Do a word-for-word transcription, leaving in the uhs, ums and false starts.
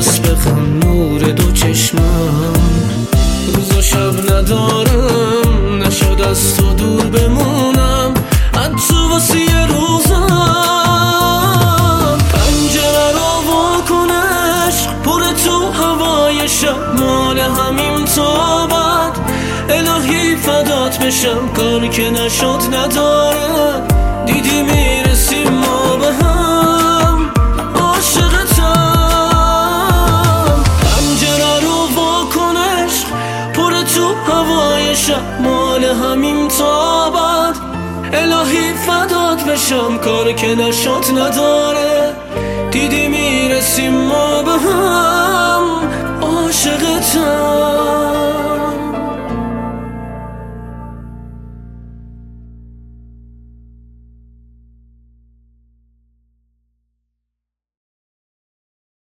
بس بخند نور دو چشمم. روز و شب ندارم، نشد از تو دور بمونم، حتی واسه یه روزم. پنجره رو واکنش پر تو هوای شب، مال همین تابت الهی فدات بشم. کاری که نشد نداره، دیدی میرسیم ما به هم، عاشقتم. پنجره رو واکنش پر تو هوای شب، مال همین تابت الهی فدات بشم. کاری که نشد نداره، دیدی میرسیم ما به هم، عاشقتم.